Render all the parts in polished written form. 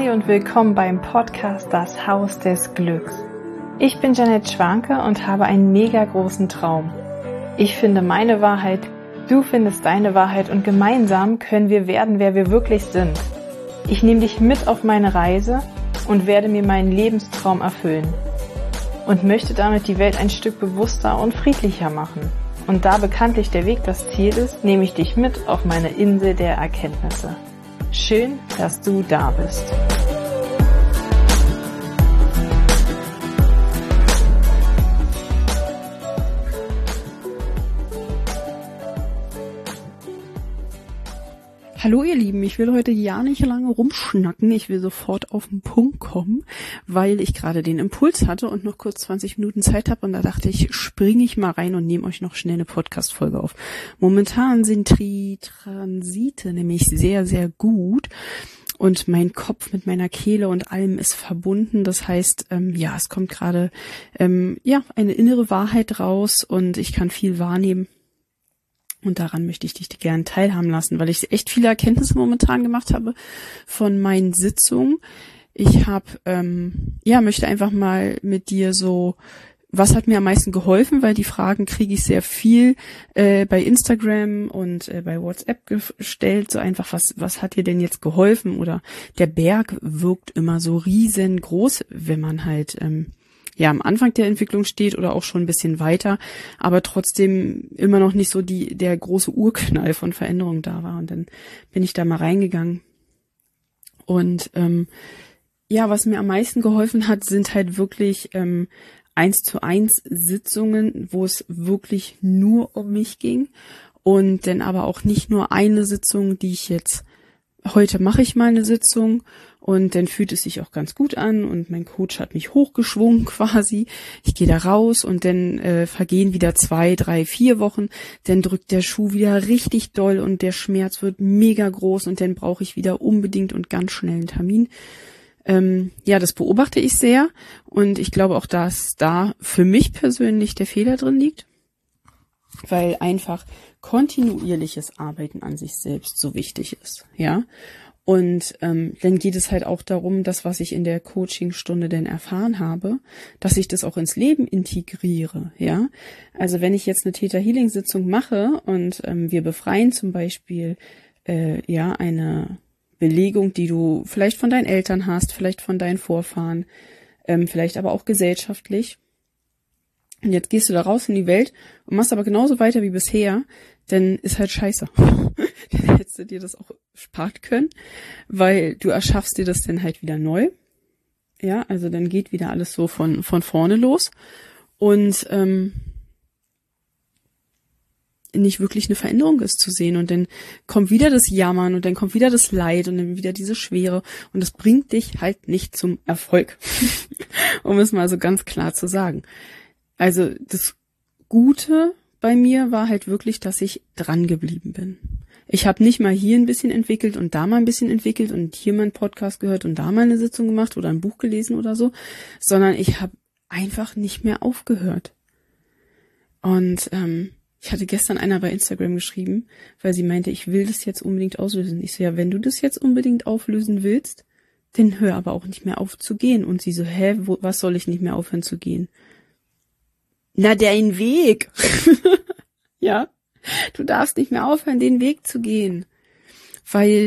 Hi und willkommen beim Podcast Das Haus des Glücks. Ich bin Janette Schwanke und habe einen mega großen Traum. Ich finde meine Wahrheit, du findest deine Wahrheit und gemeinsam können wir werden, wer wir wirklich sind. Ich nehme dich mit auf meine Reise und werde mir meinen Lebenstraum erfüllen und möchte damit die Welt ein Stück bewusster und friedlicher machen. Und da bekanntlich der Weg das Ziel ist, nehme ich dich mit auf meine Insel der Erkenntnisse. Schön, dass du da bist. Hallo ihr Lieben, ich will heute ja nicht lange rumschnacken, ich will sofort auf den Punkt kommen, weil ich gerade den Impuls hatte und noch kurz 20 Minuten Zeit habe und da dachte ich, springe ich mal rein und nehme euch noch schnell eine Podcast-Folge auf. Momentan sind die Transite nämlich sehr, sehr gut und mein Kopf mit meiner Kehle und allem ist verbunden, das heißt, es kommt gerade eine innere Wahrheit raus und ich kann viel wahrnehmen. Und daran möchte ich dich gerne teilhaben lassen, weil ich echt viele Erkenntnisse momentan gemacht habe von meinen Sitzungen. Ich möchte einfach mal mit dir so, was hat mir am meisten geholfen, weil die Fragen kriege ich sehr viel bei Instagram und bei WhatsApp gestellt, so einfach, was hat dir denn jetzt geholfen? Oder der Berg wirkt immer so riesengroß, wenn man halt am Anfang der Entwicklung steht oder auch schon ein bisschen weiter, aber trotzdem immer noch nicht so der große Urknall von Veränderung da war. Und dann bin ich da mal reingegangen. Und was mir am meisten geholfen hat, sind halt wirklich 1:1 Sitzungen, wo es wirklich nur um mich ging. Und dann aber auch nicht nur eine Sitzung, die ich jetzt heute mache ich mal eine Sitzung und dann fühlt es sich auch ganz gut an und mein Coach hat mich hochgeschwungen quasi. Ich gehe da raus und dann vergehen wieder 2, 3, 4 Wochen. Dann drückt der Schuh wieder richtig doll und der Schmerz wird mega groß und dann brauche ich wieder unbedingt und ganz schnell einen Termin. Das beobachte ich sehr und ich glaube auch, dass da für mich persönlich der Fehler drin liegt, weil einfach kontinuierliches Arbeiten an sich selbst so wichtig ist, ja. Und dann geht es halt auch darum, das, was ich in der Coachingstunde denn erfahren habe, dass ich das auch ins Leben integriere, ja. Also wenn ich jetzt eine Theta-Healing-Sitzung mache und wir befreien zum Beispiel eine Belegung, die du vielleicht von deinen Eltern hast, vielleicht von deinen Vorfahren, vielleicht aber auch gesellschaftlich. Und jetzt gehst du da raus in die Welt und machst aber genauso weiter wie bisher, dann ist halt scheiße. Dann hättest du dir das auch sparen können, weil du erschaffst dir das dann halt wieder neu. Ja, also dann geht wieder alles so von vorne los und nicht wirklich eine Veränderung ist zu sehen und dann kommt wieder das Jammern und dann kommt wieder das Leid und dann wieder diese Schwere und das bringt dich halt nicht zum Erfolg, um es mal so ganz klar zu sagen. Also das Gute bei mir war halt wirklich, dass ich dran geblieben bin. Ich habe nicht mal hier ein bisschen entwickelt und da mal ein bisschen entwickelt und hier mal einen Podcast gehört und da mal eine Sitzung gemacht oder ein Buch gelesen oder so, sondern ich habe einfach nicht mehr aufgehört. Und ich hatte gestern einer bei Instagram geschrieben, weil sie meinte, ich will das jetzt unbedingt auslösen. Ich so, ja, wenn du das jetzt unbedingt auflösen willst, dann hör aber auch nicht mehr auf zu gehen. Und sie so, was soll ich nicht mehr aufhören zu gehen? Na, dein Weg. Ja, du darfst nicht mehr aufhören, den Weg zu gehen. Weil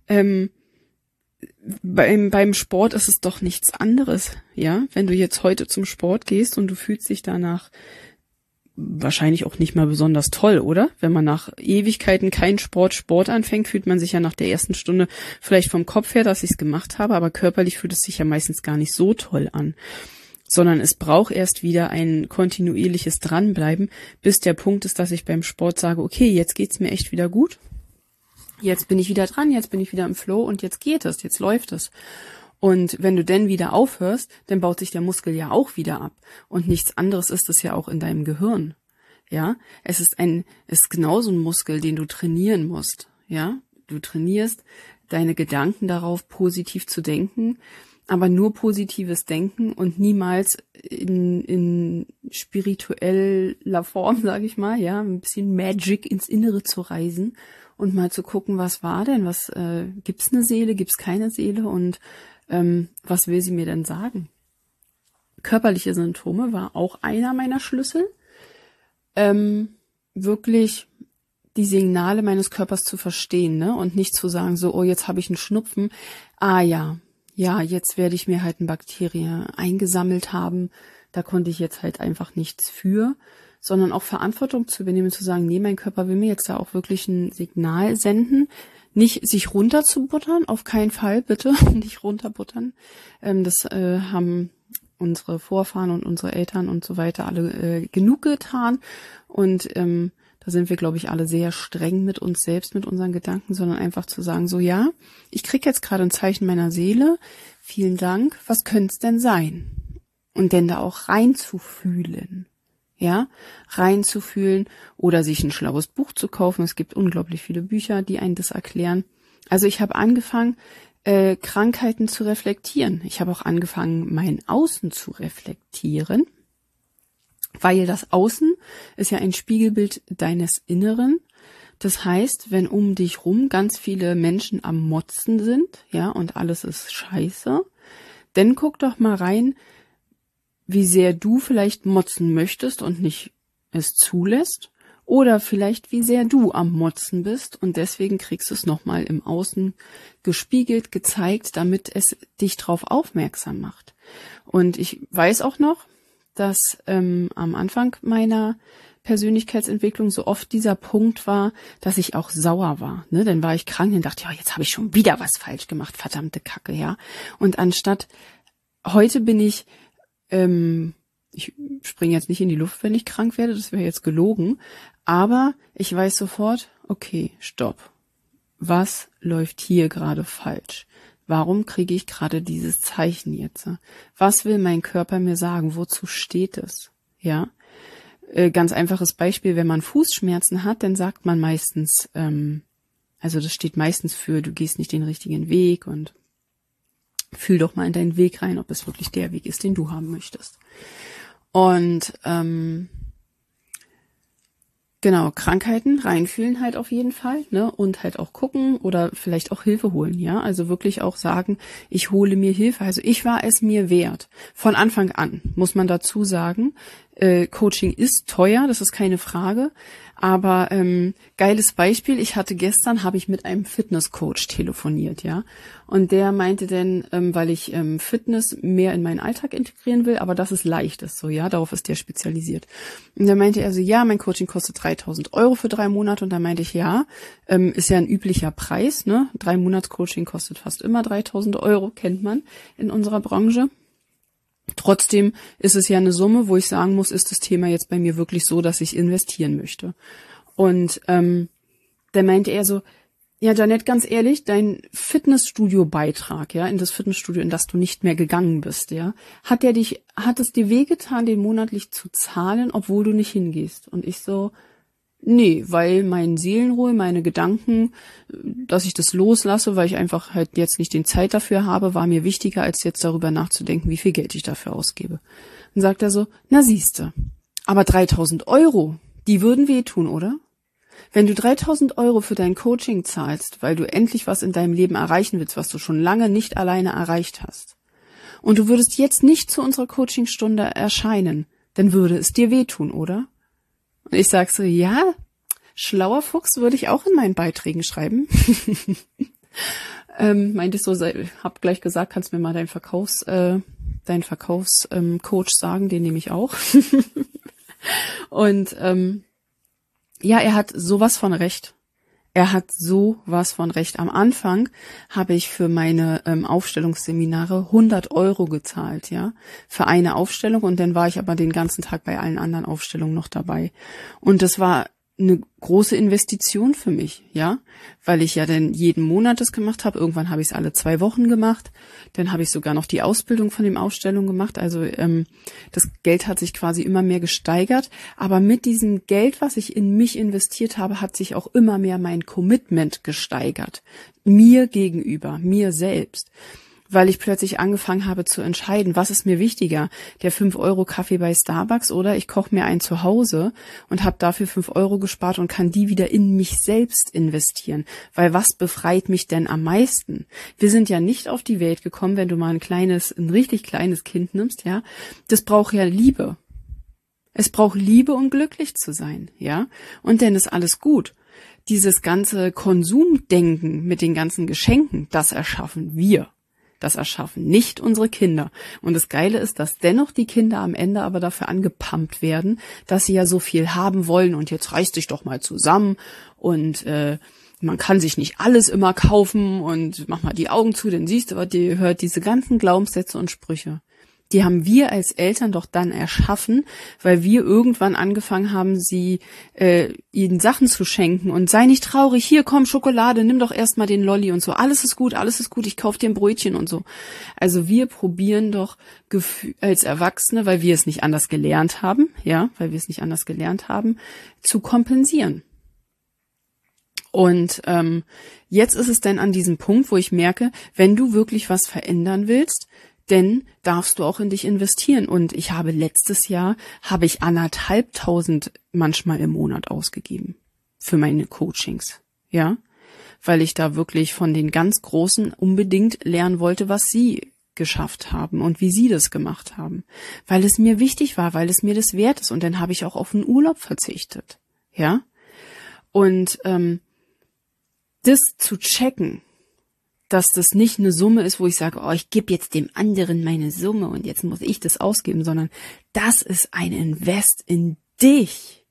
beim Sport ist es doch nichts anderes. Ja, wenn du jetzt heute zum Sport gehst und du fühlst dich danach wahrscheinlich auch nicht mal besonders toll, oder? Wenn man nach Ewigkeiten keinen Sport anfängt, fühlt man sich ja nach der ersten Stunde vielleicht vom Kopf her, dass ich es gemacht habe, aber körperlich fühlt es sich ja meistens gar nicht so toll an. Sondern es braucht erst wieder ein kontinuierliches Dranbleiben, bis der Punkt ist, dass ich beim Sport sage, okay, jetzt geht's mir echt wieder gut. Jetzt bin ich wieder dran, jetzt bin ich wieder im Flow und jetzt geht es, jetzt läuft es. Und wenn du dann wieder aufhörst, dann baut sich der Muskel ja auch wieder ab. Und nichts anderes ist es ja auch in deinem Gehirn. Ja, es ist genauso ein Muskel, den du trainieren musst. Ja, du trainierst deine Gedanken darauf, positiv zu denken. aber nur positives Denken und niemals in spiritueller Form, sage ich mal, ja, ein bisschen Magic ins Innere zu reisen und mal zu gucken, was war denn, gibt's eine Seele, gibt's keine Seele und was will sie mir denn sagen? Körperliche Symptome war auch einer meiner Schlüssel, wirklich die Signale meines Körpers zu verstehen, ne? Und nicht zu sagen, so, oh, jetzt habe ich einen Schnupfen. Ah ja, jetzt werde ich mir halt eine Bakterie eingesammelt haben. Da konnte ich jetzt halt einfach nichts für, sondern auch Verantwortung zu übernehmen, zu sagen, nee, mein Körper will mir jetzt da auch wirklich ein Signal senden. Nicht sich runterzubuttern, auf keinen Fall, bitte, nicht runterbuttern. Das haben unsere Vorfahren und unsere Eltern und so weiter alle genug getan. Und da sind wir, glaube ich, alle sehr streng mit uns selbst, mit unseren Gedanken, sondern einfach zu sagen, so ja, ich kriege jetzt gerade ein Zeichen meiner Seele, vielen Dank, was könnte es denn sein? Und denn da auch reinzufühlen, ja, reinzufühlen oder sich ein schlaues Buch zu kaufen. Es gibt unglaublich viele Bücher, die einen das erklären. Also ich habe angefangen, Krankheiten zu reflektieren. Ich habe auch angefangen, mein Außen zu reflektieren, weil das Außen ist ja ein Spiegelbild deines Inneren. Das heißt, wenn um dich rum ganz viele Menschen am Motzen sind, ja, und alles ist scheiße, dann guck doch mal rein, wie sehr du vielleicht motzen möchtest und nicht es zulässt. Oder vielleicht, wie sehr du am Motzen bist und deswegen kriegst du es nochmal im Außen gespiegelt, gezeigt, damit es dich drauf aufmerksam macht. Und ich weiß auch noch, dass am Anfang meiner Persönlichkeitsentwicklung so oft dieser Punkt war, dass ich auch sauer war. Ne? Dann war ich krank und dachte, ja, jetzt habe ich schon wieder was falsch gemacht, verdammte Kacke, ja. Und anstatt, heute bin ich springe jetzt nicht in die Luft, wenn ich krank werde, das wäre jetzt gelogen, aber ich weiß sofort, okay, stopp. Was läuft hier gerade falsch? Warum kriege ich gerade dieses Zeichen jetzt? Was will mein Körper mir sagen? Wozu steht es? Ja, ganz einfaches Beispiel, wenn man Fußschmerzen hat, dann sagt man meistens, also das steht meistens für, du gehst nicht den richtigen Weg und fühl doch mal in deinen Weg rein, ob es wirklich der Weg ist, den du haben möchtest. Und genau, Krankheiten reinfühlen halt auf jeden Fall, ne? Und halt auch gucken oder vielleicht auch Hilfe holen, ja? Also wirklich auch sagen, ich hole mir Hilfe. Also ich war es mir wert. Von Anfang an, muss man dazu sagen. Coaching ist teuer, das ist keine Frage. Aber geiles Beispiel, habe ich mit einem Fitnesscoach telefoniert, ja. Und der meinte dann, weil ich Fitness mehr in meinen Alltag integrieren will, aber das ist leichtes, so, ja, darauf ist der spezialisiert. Und da meinte er so, ja, mein Coaching kostet 3.000 € für 3 Monate. Und da meinte ich, ja, ist ja ein üblicher Preis, ne. 3 Monats-Coaching kostet fast immer 3.000 €, kennt man in unserer Branche. Trotzdem ist es ja eine Summe, wo ich sagen muss, ist das Thema jetzt bei mir wirklich so, dass ich investieren möchte. Und da meinte er so, ja, Janette, ganz ehrlich, dein Fitnessstudio-Beitrag, ja, in das Fitnessstudio, in das du nicht mehr gegangen bist, ja, hat es dir wehgetan, den monatlich zu zahlen, obwohl du nicht hingehst? Und ich so, nee, weil mein Seelenruhe, meine Gedanken, dass ich das loslasse, weil ich einfach halt jetzt nicht den Zeit dafür habe, war mir wichtiger, als jetzt darüber nachzudenken, wie viel Geld ich dafür ausgebe. Dann sagt er so, na siehste, aber 3.000 €, die würden wehtun, oder? Wenn du 3.000 € für dein Coaching zahlst, weil du endlich was in deinem Leben erreichen willst, was du schon lange nicht alleine erreicht hast, und du würdest jetzt nicht zu unserer Coachingstunde erscheinen, dann würde es dir wehtun, oder? Und ich sag so, ja, schlauer Fuchs würde ich auch in meinen Beiträgen schreiben. Meinte ich so, hab gleich gesagt, kannst mir mal deinen Verkaufscoach sagen, den nehme ich auch. Und ja, er hat sowas von recht. Er hat sowas von recht. Am Anfang habe ich für meine Aufstellungsseminare 100 € gezahlt, ja, für eine Aufstellung, und dann war ich aber den ganzen Tag bei allen anderen Aufstellungen noch dabei. Und das war eine große Investition für mich, ja, weil ich ja dann jeden Monat das gemacht habe. Irgendwann habe ich es alle 2 Wochen gemacht. Dann habe ich sogar noch die Ausbildung von den Ausstellungen gemacht. Also das Geld hat sich quasi immer mehr gesteigert. Aber mit diesem Geld, was ich in mich investiert habe, hat sich auch immer mehr mein Commitment gesteigert. Mir gegenüber, mir selbst. weil ich plötzlich angefangen habe zu entscheiden, was ist mir wichtiger, der 5-Euro-Kaffee bei Starbucks oder ich koche mir einen zu Hause und habe dafür 5 Euro gespart und kann die wieder in mich selbst investieren. Weil was befreit mich denn am meisten? Wir sind ja nicht auf die Welt gekommen, wenn du mal ein richtig kleines Kind nimmst, ja, das braucht ja Liebe. Es braucht Liebe, um glücklich zu sein, ja, und dann ist alles gut. Dieses ganze Konsumdenken mit den ganzen Geschenken, das erschaffen wir. Das erschaffen nicht unsere Kinder. Und das Geile ist, dass dennoch die Kinder am Ende aber dafür angepumpt werden, dass sie ja so viel haben wollen und jetzt reiß dich doch mal zusammen und man kann sich nicht alles immer kaufen und mach mal die Augen zu, dann siehst du, was dir hört, diese ganzen Glaubenssätze und Sprüche. Die haben wir als Eltern doch dann erschaffen, weil wir irgendwann angefangen haben, sie ihnen Sachen zu schenken und sei nicht traurig, hier komm Schokolade, nimm doch erstmal den Lolli und so, alles ist gut, ich kauf dir ein Brötchen und so. Also wir probieren doch als Erwachsene, weil wir es nicht anders gelernt haben, zu kompensieren. Und jetzt ist es dann an diesem Punkt, wo ich merke, wenn du wirklich was verändern willst, denn darfst du auch in dich investieren. Und ich habe letztes Jahr, 1.500 manchmal im Monat ausgegeben für meine Coachings, ja, weil ich da wirklich von den ganz Großen unbedingt lernen wollte, was sie geschafft haben und wie sie das gemacht haben, weil es mir wichtig war, weil es mir das wert ist. Und dann habe ich auch auf einen Urlaub verzichtet, ja. Und das zu checken, dass das nicht eine Summe ist, wo ich sage, ich gebe jetzt dem anderen meine Summe und jetzt muss ich das ausgeben, sondern das ist ein Invest in dich.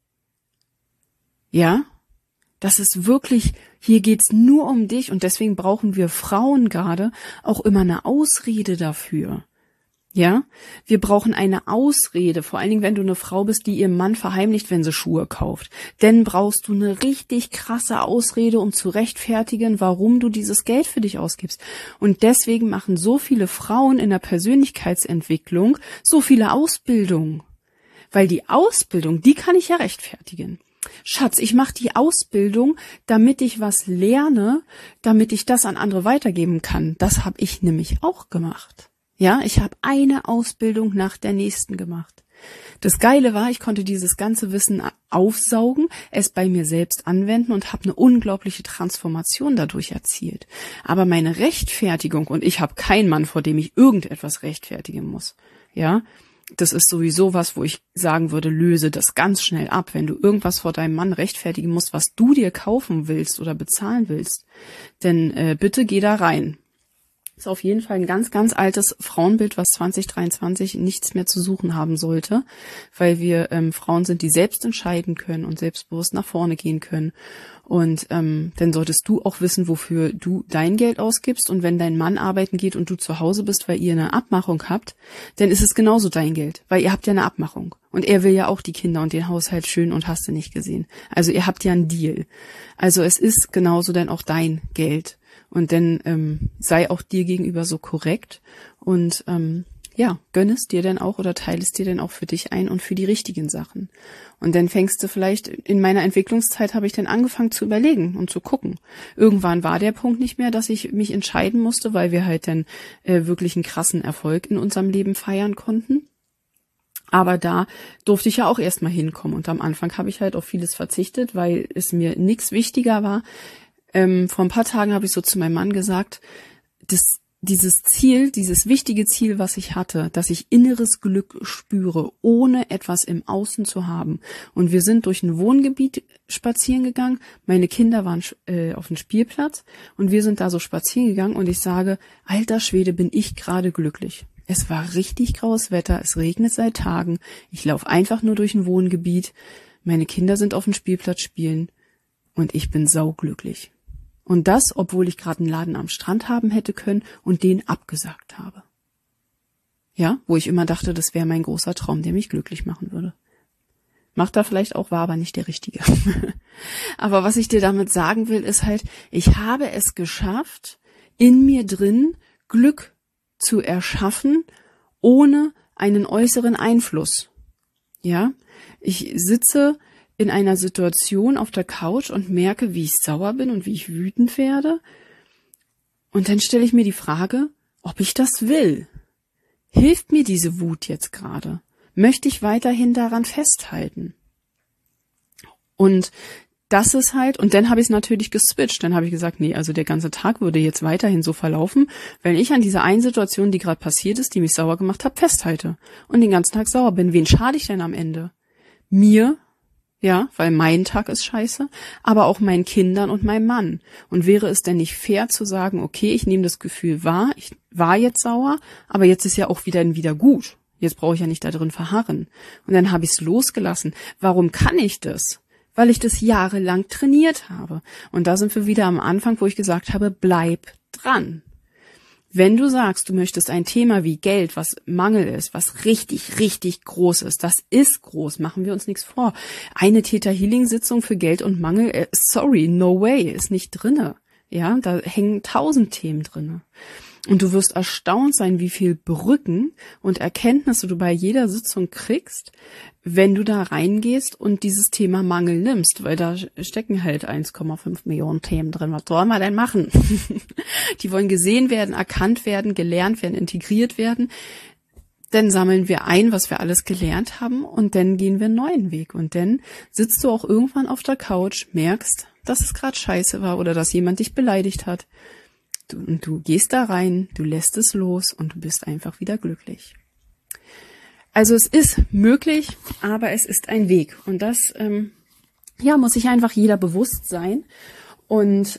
Ja? Das ist wirklich, hier geht's nur um dich und deswegen brauchen wir Frauen gerade auch immer eine Ausrede dafür. Ja, wir brauchen eine Ausrede, vor allen Dingen, wenn du eine Frau bist, die ihrem Mann verheimlicht, wenn sie Schuhe kauft. Dann brauchst du eine richtig krasse Ausrede, um zu rechtfertigen, warum du dieses Geld für dich ausgibst. Und deswegen machen so viele Frauen in der Persönlichkeitsentwicklung so viele Ausbildungen. Weil die Ausbildung, die kann ich ja rechtfertigen. Schatz, ich mache die Ausbildung, damit ich was lerne, damit ich das an andere weitergeben kann. Das habe ich nämlich auch gemacht. Ja, ich habe eine Ausbildung nach der nächsten gemacht. Das Geile war, ich konnte dieses ganze Wissen aufsaugen, es bei mir selbst anwenden und habe eine unglaubliche Transformation dadurch erzielt. Aber meine Rechtfertigung, und ich habe keinen Mann, vor dem ich irgendetwas rechtfertigen muss, ja, das ist sowieso was, wo ich sagen würde, löse das ganz schnell ab. Wenn du irgendwas vor deinem Mann rechtfertigen musst, was du dir kaufen willst oder bezahlen willst, dann bitte geh da rein. Ist auf jeden Fall ein ganz, ganz altes Frauenbild, was 2023 nichts mehr zu suchen haben sollte, weil wir Frauen sind, die selbst entscheiden können und selbstbewusst nach vorne gehen können. Und dann solltest du auch wissen, wofür du dein Geld ausgibst. Und wenn dein Mann arbeiten geht und du zu Hause bist, weil ihr eine Abmachung habt, dann ist es genauso dein Geld, weil ihr habt ja eine Abmachung. Und er will ja auch die Kinder und den Haushalt schön und hast du nicht gesehen. Also ihr habt ja einen Deal. Also es ist genauso dann auch dein Geld. Und dann sei auch dir gegenüber so korrekt und gönn es dir denn auch oder teile es dir denn auch für dich ein und für die richtigen Sachen. Und dann fängst du vielleicht, in meiner Entwicklungszeit habe ich dann angefangen zu überlegen und zu gucken. Irgendwann war der Punkt nicht mehr, dass ich mich entscheiden musste, weil wir halt dann wirklich einen krassen Erfolg in unserem Leben feiern konnten. Aber da durfte ich ja auch erstmal hinkommen. Und am Anfang habe ich halt auf vieles verzichtet, weil es mir nichts wichtiger war. Vor ein paar Tagen habe ich so zu meinem Mann gesagt, dieses Ziel, dieses wichtige Ziel, was ich hatte, dass ich inneres Glück spüre, ohne etwas im Außen zu haben. Und wir sind durch ein Wohngebiet spazieren gegangen. Meine Kinder waren auf dem Spielplatz und wir sind da so spazieren gegangen und ich sage, alter Schwede, bin ich gerade glücklich. Es war richtig graues Wetter, es regnet seit Tagen. Ich laufe einfach nur durch ein Wohngebiet. Meine Kinder sind auf dem Spielplatz spielen und ich bin sauglücklich. Und das, obwohl ich gerade einen Laden am Strand haben hätte können und den abgesagt habe. Ja, wo ich immer dachte, das wäre mein großer Traum, der mich glücklich machen würde. Macht er vielleicht auch, war aber nicht der richtige. Aber was ich dir damit sagen will, ist halt, ich habe es geschafft, in mir drin Glück zu erschaffen, ohne einen äußeren Einfluss. Ja, ich sitze in einer Situation auf der Couch und merke, wie ich sauer bin und wie ich wütend werde. Und dann stelle ich mir die Frage, ob ich das will. Hilft mir diese Wut jetzt gerade? Möchte ich weiterhin daran festhalten? Und das ist halt, und dann habe ich es natürlich geswitcht. Dann habe ich gesagt, nee, also der ganze Tag würde jetzt weiterhin so verlaufen, wenn ich an dieser einen Situation, die gerade passiert ist, die mich sauer gemacht hat, festhalte und den ganzen Tag sauer bin. Wen schade ich denn am Ende? Mir, ja, weil mein Tag ist scheiße, aber auch meinen Kindern und meinem Mann. Und wäre es denn nicht fair zu sagen, okay, ich nehme das Gefühl wahr, ich war jetzt sauer, aber jetzt ist ja auch wieder gut. Jetzt brauche ich ja nicht da drin verharren. Und dann habe ich es losgelassen. Warum kann ich das? Weil ich das jahrelang trainiert habe. Und da sind wir wieder am Anfang, wo ich gesagt habe, bleib dran. Wenn du sagst, du möchtest ein Thema wie Geld, was Mangel ist, was richtig, richtig groß ist, das ist groß, machen wir uns nichts vor. Eine Theta-Healing-Sitzung für Geld und Mangel, sorry, no way, ist nicht drinne. Ja, da hängen 1000 Themen drinne. Und du wirst erstaunt sein, wie viel Brücken und Erkenntnisse du bei jeder Sitzung kriegst, wenn du da reingehst und dieses Thema Mangel nimmst, weil da stecken halt 1,5 Millionen Themen drin. Was soll man denn machen? Die wollen gesehen werden, erkannt werden, gelernt werden, integriert werden. Dann sammeln wir ein, was wir alles gelernt haben, und dann gehen wir einen neuen Weg. Und dann sitzt du auch irgendwann auf der Couch, merkst, dass es gerade scheiße war oder dass jemand dich beleidigt hat. Und du gehst da rein, du lässt es los und du bist einfach wieder glücklich. Also es ist möglich, aber es ist ein Weg. Und das muss sich einfach jeder bewusst sein und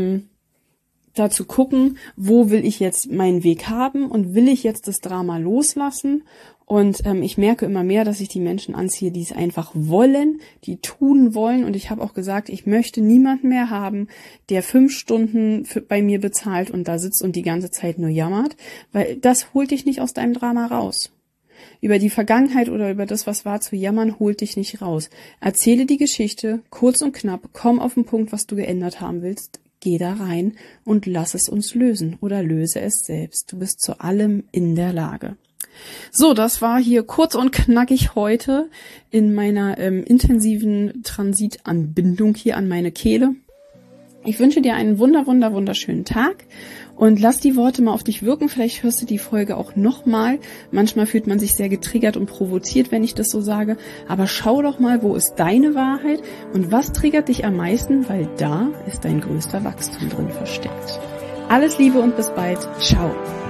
dazu gucken, wo will ich jetzt meinen Weg haben und will ich jetzt das Drama loslassen. Und ich merke immer mehr, dass ich die Menschen anziehe, die es einfach wollen, die tun wollen. Und ich habe auch gesagt, ich möchte niemanden mehr haben, der 5 Stunden bei mir bezahlt und da sitzt und die ganze Zeit nur jammert, weil das holt dich nicht aus deinem Drama raus. Über die Vergangenheit oder über das, was war, zu jammern, holt dich nicht raus. Erzähle die Geschichte, kurz und knapp, komm auf den Punkt, was du geändert haben willst, geh da rein und lass es uns lösen oder löse es selbst. Du bist zu allem in der Lage. So, das war hier kurz und knackig heute in meiner intensiven Transitanbindung hier an meine Kehle. Ich wünsche dir einen wunderschönen Tag und lass die Worte mal auf dich wirken. Vielleicht hörst du die Folge auch nochmal. Manchmal fühlt man sich sehr getriggert und provoziert, wenn ich das so sage. Aber schau doch mal, wo ist deine Wahrheit und was triggert dich am meisten, weil da ist dein größter Wachstum drin versteckt. Alles Liebe und bis bald. Ciao.